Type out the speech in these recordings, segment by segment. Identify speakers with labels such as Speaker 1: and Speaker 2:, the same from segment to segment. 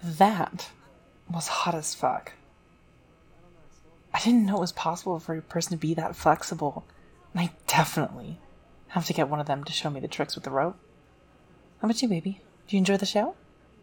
Speaker 1: That was hot as fuck. I didn't know it was possible for a person to be that flexible, and I definitely have to get one of them to show me the tricks with the rope. How about you, baby? Do you enjoy the show?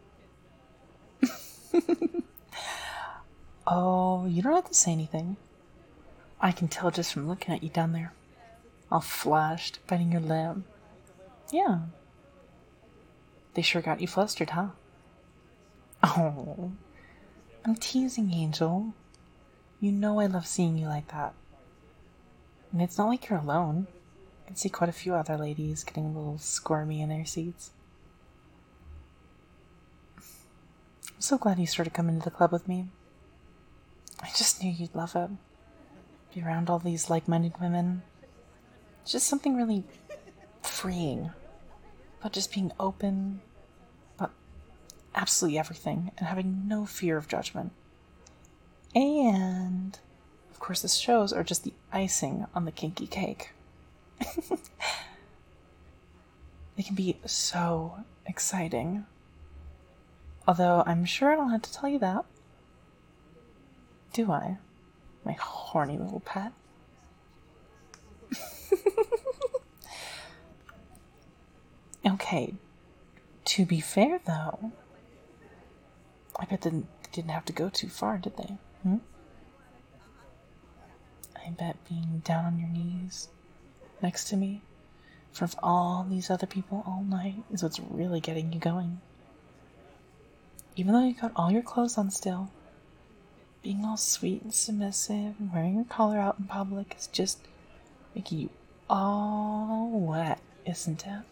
Speaker 1: Oh, you don't have to say anything. I can tell just from looking at you down there. All flushed, biting your lip. Yeah. They sure got you flustered, huh? Oh, I'm teasing, Angel. You know I love seeing you like that. And it's not like you're alone. I can see quite a few other ladies getting a little squirmy in their seats. I'm so glad you started coming to the club with me. I just knew you'd love it. Be around all these like-minded women. It's just something really freeing about just being open about absolutely everything and having no fear of judgment. And, of course, the shows are just the icing on the kinky cake. They can be so exciting. Although I'm sure I don't have to tell you that. Do I? My horny little pet. Okay. To be fair, though, I bet they didn't have to go too far, did they? I bet being down on your knees next to me in front of all these other people all night is what's really getting you going. Even though you got all your clothes on still, being all sweet and submissive and wearing your collar out in public is just making you all wet, isn't it?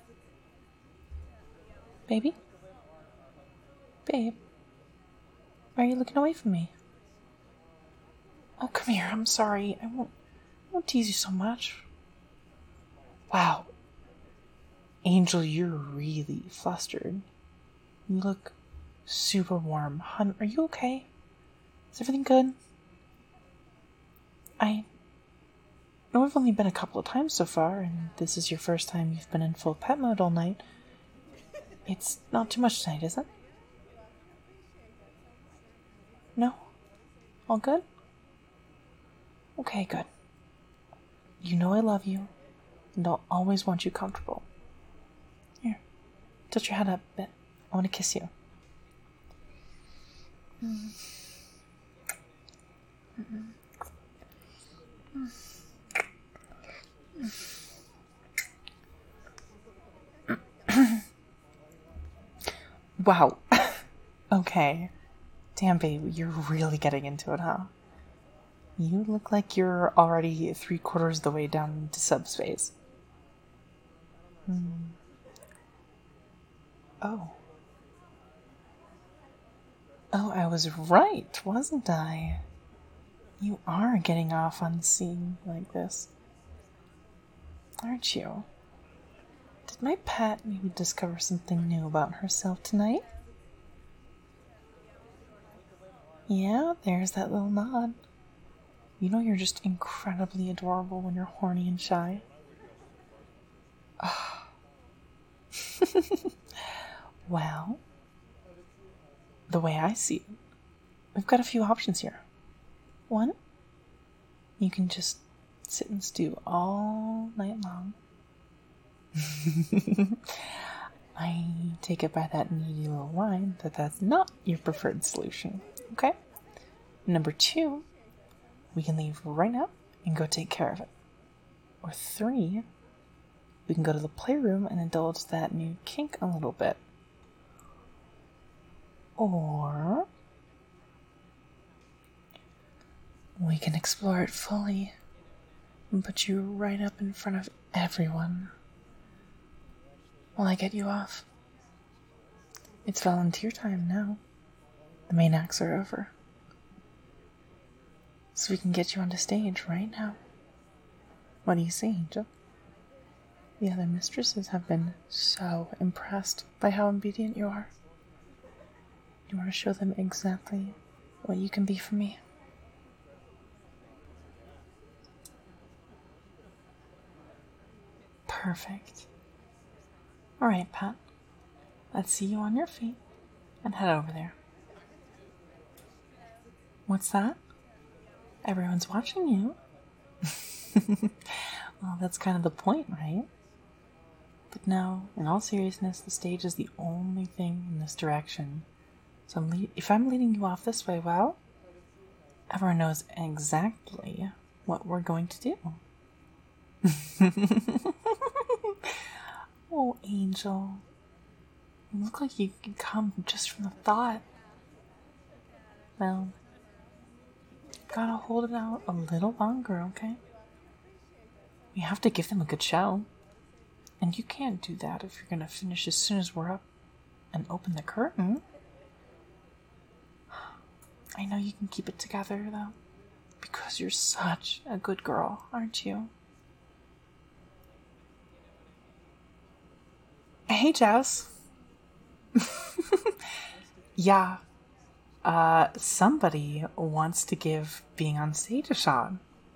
Speaker 1: Baby? Babe? Why are you looking away from me? Oh, come here, I'm sorry. I won't tease you so much. Wow. Angel, you're really flustered. You look super warm. Hun, are you okay? Is everything good? I know we've only been a couple of times so far, and this is your first time you've been in full pet mode all night. It's not too much tonight, is it? No? All good? Okay, good. You know I love you, and I'll always want you comfortable. Here, tilt your head up a bit. I want to kiss you. Wow. Okay. Damn, babe, you're really getting into it, huh? You look like you're already 3/4 of the way down into subspace. Oh. Oh, I was right, wasn't I? You are getting off on the scene like this. Aren't you? Did my pet maybe discover something new about herself tonight? Yeah, there's that little nod. You know you're just incredibly adorable when you're horny and shy. Well, the way I see it, we've got a few options here. One, you can just sit and stew all night long. I take it by that needy little line that that's not your preferred solution, okay? Number 2, we can leave right now and go take care of it. Or 3, we can go to the playroom and indulge that new kink a little bit. Or we can explore it fully and put you right up in front of everyone while I get you off. It's volunteer time now. The main acts are over. So we can get you onto stage right now. What do you say, Angel? The other mistresses have been so impressed by how obedient you are. You want to show them exactly what you can be for me? Perfect. Alright, Pat. Let's see you on your feet and head over there. What's that? Everyone's watching you. Well, that's kind of the point, right? But no, in all seriousness, the stage is the only thing in this direction. So if I'm leading you off this way, well, everyone knows exactly what we're going to do. Oh, Angel. You look like you could come just from the thought. Well, gotta hold it out a little longer, okay? We have to give them a good show. And you can't do that if you're gonna finish as soon as we're up and open the curtain. I know you can keep it together, though, because you're such a good girl, aren't you? Hey, Jess. Yeah. Somebody wants to give being on stage a shot.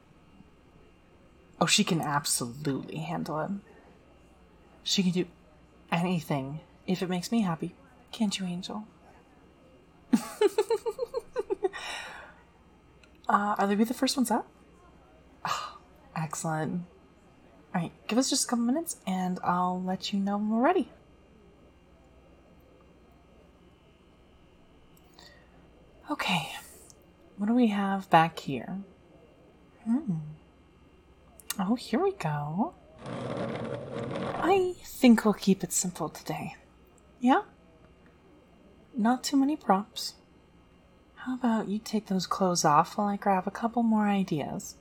Speaker 1: Oh, she can absolutely handle it. She can do anything if it makes me happy. Can't you, Angel? Are they the first ones up? Oh, excellent. Alright, give us just a couple minutes and I'll let you know when we're ready. Okay, what do we have back here? Oh, here we go. I think we'll keep it simple today. Yeah? Not too many props. How about you take those clothes off while I grab a couple more ideas?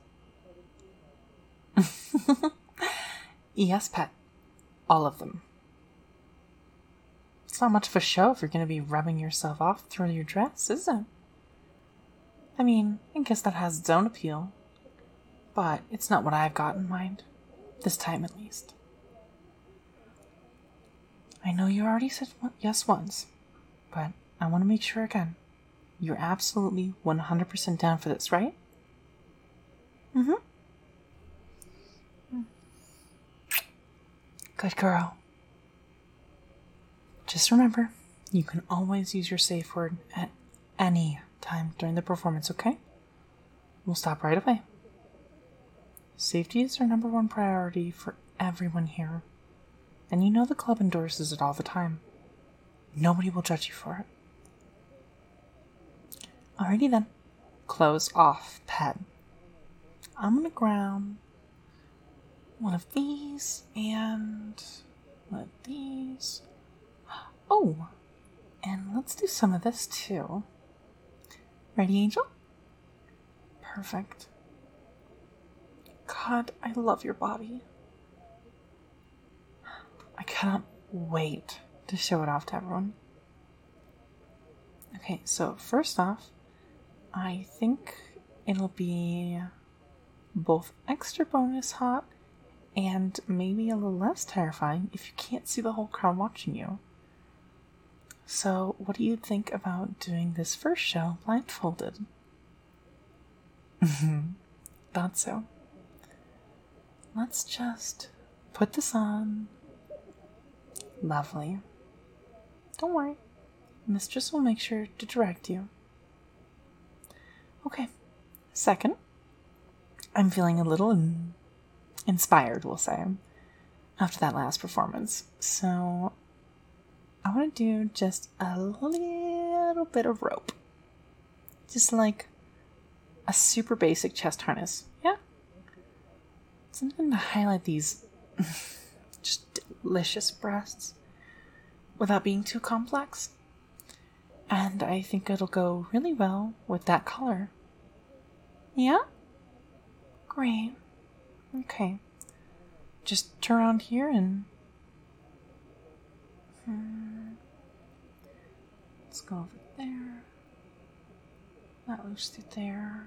Speaker 1: Yes, pet. All of them. It's not much of a show if you're going to be rubbing yourself off through your dress, is it? I mean, I guess that has its own appeal. But it's not what I've got in mind. This time, at least. I know you already said yes once, but I want to make sure again. You're absolutely 100% down for this, right? Mm-hmm. Good girl. Just remember, you can always use your safe word at any time during the performance, okay? We'll stop right away. Safety is our number one priority for everyone here. And you know the club endorses it all the time. Nobody will judge you for it. Alrighty then. Clothes off, pet. I'm gonna ground one of these and one of these. Oh, and let's do some of this too. Ready, Angel? Perfect. God, I love your body. I cannot wait to show it off to everyone. Okay, so first off, I think it'll be both extra bonus hot and maybe a little less terrifying if you can't see the whole crowd watching you. So, what do you think about doing this first show blindfolded? Thought so. Let's just put this on. Lovely. Don't worry. Mistress will make sure to direct you. Okay. Second, I'm feeling a little inspired, we'll say, after that last performance. So, I want to do just a little bit of rope. Just like a super basic chest harness. Yeah? Something to highlight these just delicious breasts without being too complex. And I think it'll go really well with that color. Yeah? Great. Okay. Just turn around here and... Let's go over there. That looks through there.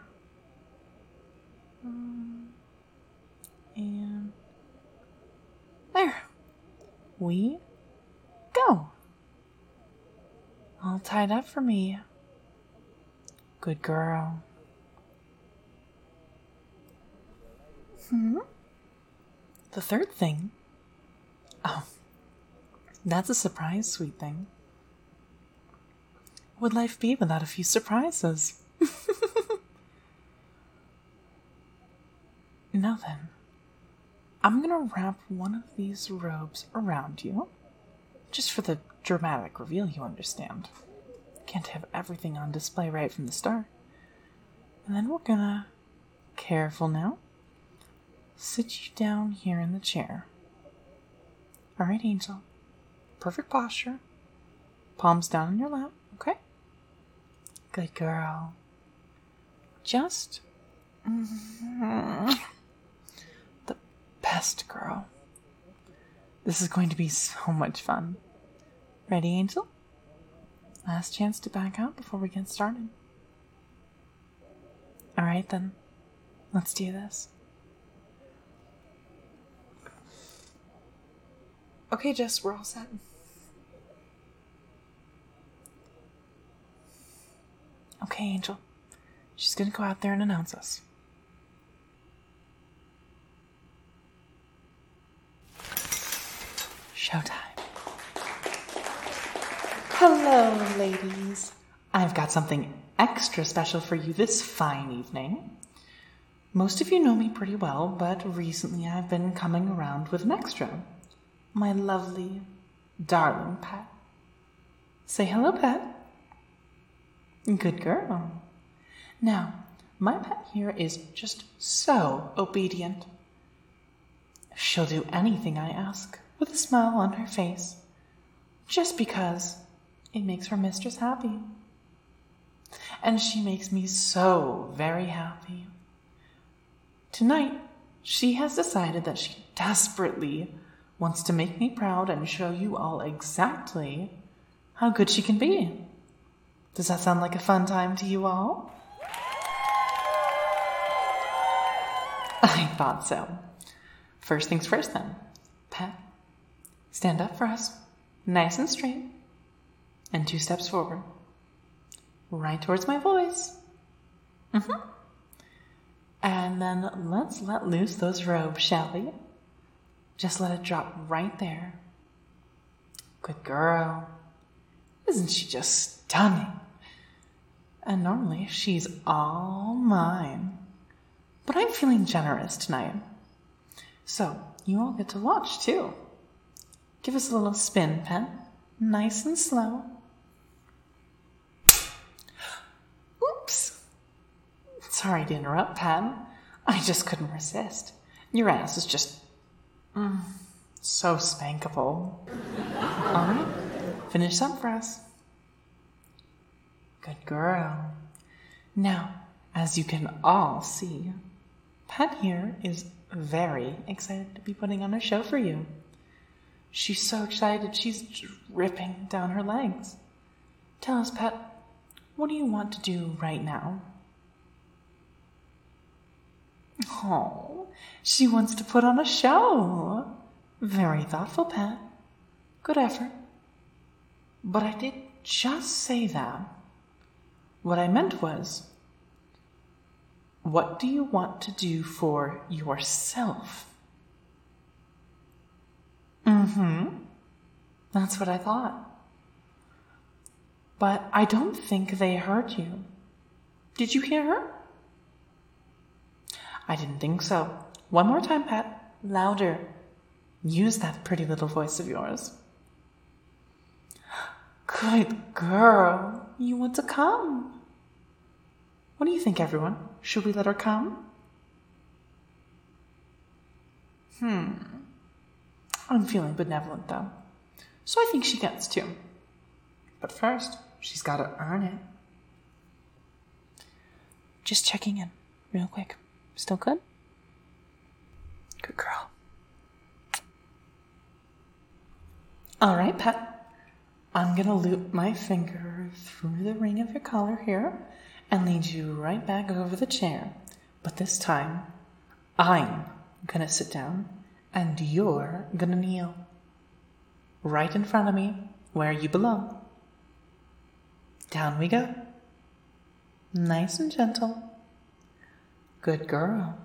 Speaker 1: And... there. We go. All tied up for me. Good girl. The third thing. Oh, that's a surprise, sweet thing. would life be without a few surprises? Now then, I'm gonna wrap one of these robes around you, just for the dramatic reveal, you understand. Can't have everything on display right from the start. And then we're gonna, careful now, sit you down here in the chair. Alright, Angel. Perfect posture. Palms down in your lap, okay? Good girl. Just the best girl. This is going to be so much fun. Ready, Angel? Last chance to back out before we get started. Alright then, let's do this. Okay, Jess, we're all set. Okay, Angel. She's gonna go out there and announce us. Showtime. Hello, ladies. I've got something extra special for you this fine evening. Most of you know me pretty well, but recently I've been coming around with an extra. My lovely, darling pet. Say hello, pet. Good girl. Now, my pet here is just so obedient. She'll do anything I ask with a smile on her face, just because it makes her mistress happy. And she makes me so very happy. Tonight, she has decided that she desperately wants to make me proud and show you all exactly how good she can be. Does that sound like a fun time to you all? I thought so. First things first then. Pet, stand up for us, nice and straight, and 2 steps forward. Right towards my voice. And then let's let loose those robes, shall we? Just let it drop right there. Good girl. Isn't she just stunning? And normally she's all mine. But I'm feeling generous tonight. So you all get to watch too. Give us a little spin, Pet. Nice and slow. Oops. Sorry to interrupt, Pet. I just couldn't resist. Your ass is just so spankable. All right, finish up for us. Good girl. Now, as you can all see, Pet here is very excited to be putting on a show for you. She's so excited she's dripping down her legs. Tell us, Pet, what do you want to do right now? Oh, she wants to put on a show. Very thoughtful, Pet. Good effort. But I did just say that. What I meant was, what do you want to do for yourself? That's what I thought. But I don't think they heard you. Did you hear her? I didn't think so. One more time, Pet. Louder. Use that pretty little voice of yours. Good girl. You want to come. What do you think, everyone? Should we let her come? I'm feeling benevolent, though. So I think she gets to. But first, she's got to earn it. Just checking in, real quick. Still good? Good girl. All right, Pet. I'm going to loop my finger through the ring of your collar here and lead you right back over the chair. But this time, I'm going to sit down and you're going to kneel. Right in front of me, where you belong. Down we go. Nice and gentle. Good girl.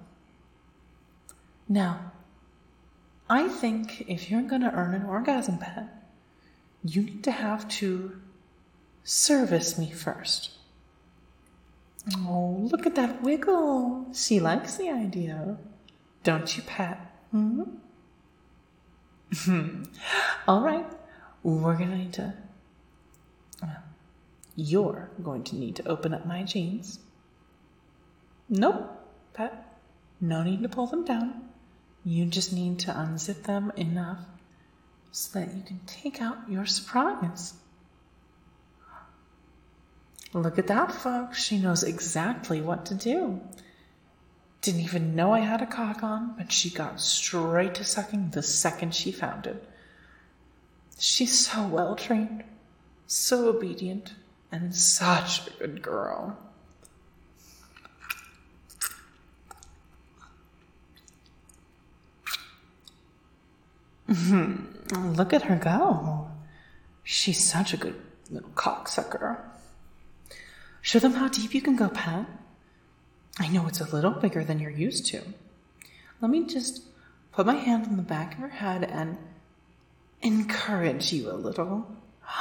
Speaker 1: Now, I think if you're going to earn an orgasm, Pet, you need to have 2 Service me first. Oh, look at that wiggle. She likes the idea. Don't you, Pat? Hmm? All right. We're going to need to... You're going to need to open up my jeans. Nope, Pat. No need to pull them down. You just need to unzip them enough so that you can take out your surprise. Look at that, folks. She knows exactly what to do. Didn't even know I had a cock on, but she got straight to sucking the second she found it. She's so well trained, so obedient, and such a good girl. Look at her go. She's such a good little cocksucker. Show them how deep you can go, Pat. I know it's a little bigger than you're used to. Let me just put my hand on the back of her head and encourage you a little.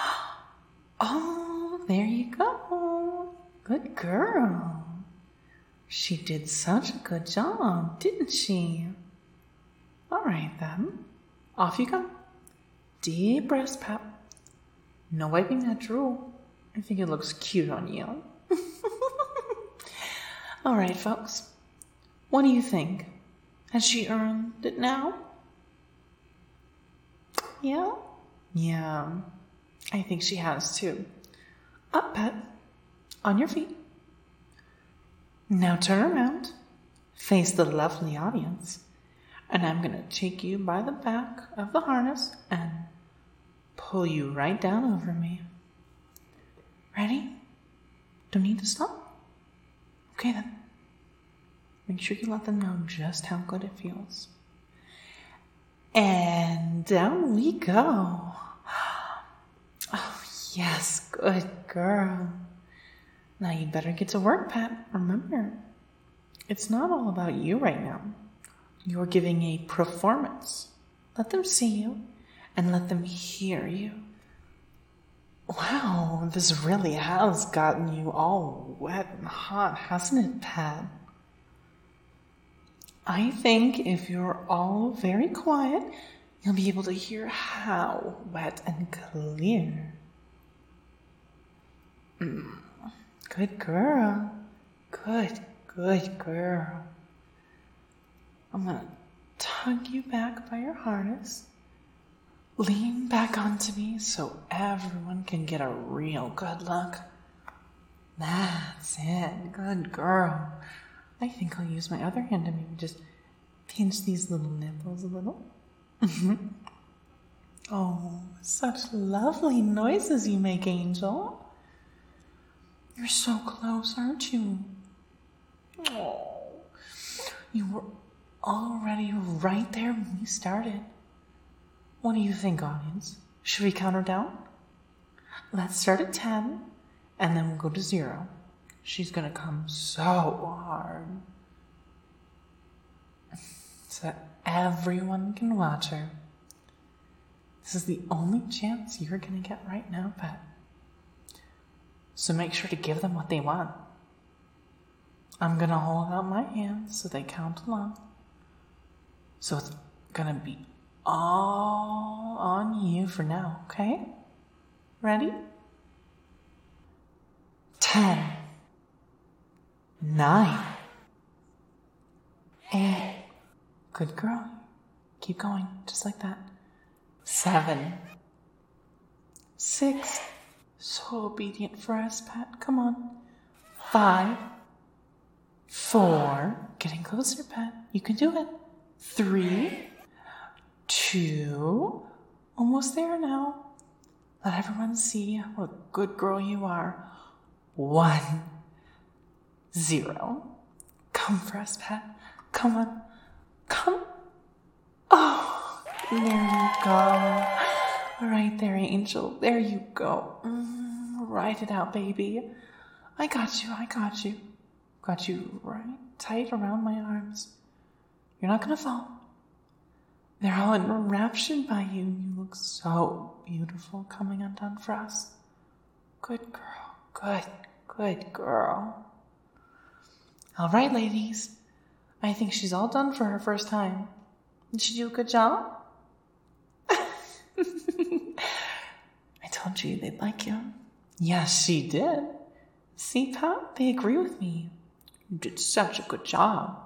Speaker 1: Oh, there you go. Good girl. She did such a good job, didn't she? All right, then. Off you go. Deep breaths, Pat. No wiping that drool. I think it looks cute on you. All right, folks. What do you think? Has she earned it now? Yeah? Yeah. I think she has, too. Up, Pat. On your feet. Now turn around. Face the lovely audience. And I'm going to take you by the back of the harness and pull you right down over me. Ready? Don't need to stop? Okay then. Make sure you let them know just how good it feels. And down we go. Oh, yes, good girl. Now you better get to work, Pat. Remember, it's not all about you right now. You're giving a performance. Let them see you and let them hear you. Wow, this really has gotten you all wet and hot, hasn't it, Pat? I think if you're all very quiet, you'll be able to hear how wet and clear. Good girl. Good girl. I'm going to tug you back by your harness. Lean back onto me so everyone can get a real good look. That's it. Good girl. I think I'll use my other hand to maybe just pinch these little nipples a little. Oh, such lovely noises you make, Angel. You're so close, aren't you? Oh, you were already right there when we started. What do you think, audience? Should we count her down? Let's start at 10, and then we'll go to 0. She's gonna come so hard. So that everyone can watch her. This is the only chance you're gonna get right now, Pat. So make sure to give them what they want. I'm gonna hold out my hands so they count along. So it's gonna be all on you for now, okay? Ready? 10, 9, 8. Good girl. Keep going, just like that. 7, 6. So obedient for us, Pat. Come on. 5, 4. Getting closer, Pat. You can do it. 3, 2. Almost there now. Let everyone see what a good girl you are. 1, 0. Come for us, Pat. Come on. Come. Oh, there you go. Right there, Angel. There you go. Ride it out, baby. I got you. Got you right tight around my arms. You're not gonna fall. They're all enraptured by you. You look so beautiful coming undone for us. Good girl. Good girl. All right, ladies. I think she's all done for her first time. Did she do a good job? I told you they'd like you. Yes, she did. See, Pat? They agree with me. You did such a good job.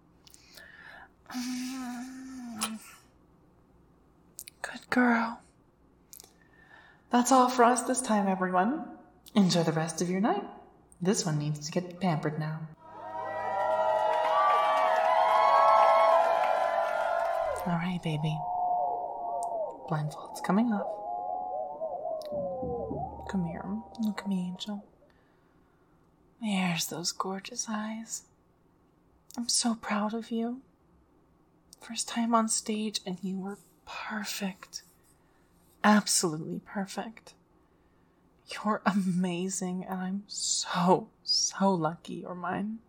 Speaker 1: Good girl. That's all for us this time, everyone. Enjoy the rest of your night. This one needs to get pampered now. All right, baby. Blindfold's coming off. Come here. Look at me, Angel. There's those gorgeous eyes. I'm so proud of you. First time on stage and you were perfect. Absolutely perfect. You're amazing and I'm so lucky you're mine.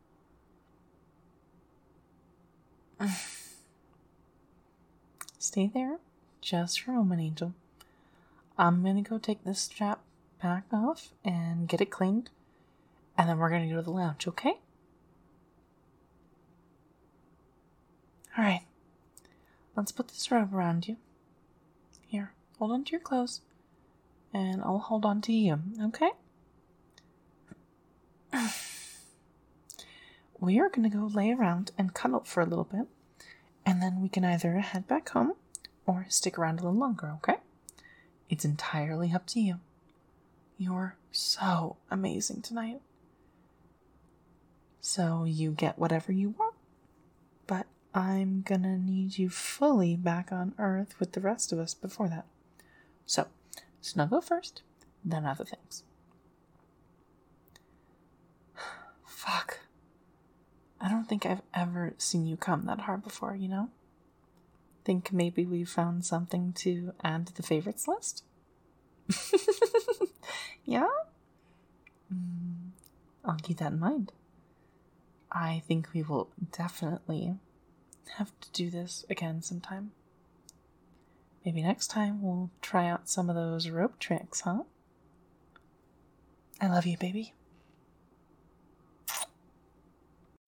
Speaker 1: Stay there just for a moment, Angel. I'm going to go take this strap back off and get it cleaned. And then we're going to go to the lounge, okay? Alright. Let's put this robe around you. Here, hold on to your clothes. And I'll hold on to you, okay? We are going to go lay around and cuddle for a little bit. And then we can either head back home or stick around a little longer, okay? It's entirely up to you. You're so amazing tonight. So you get whatever you want. But I'm gonna need you fully back on Earth with the rest of us before that. So, snuggle first, then other things. Fuck. I don't think I've ever seen you come that hard before, you know? Think maybe we found something to add to the favorites list? Yeah? I'll keep that in mind. I think we will definitely have to do this again sometime. Maybe next time we'll try out some of those rope tricks, huh? I love you, baby.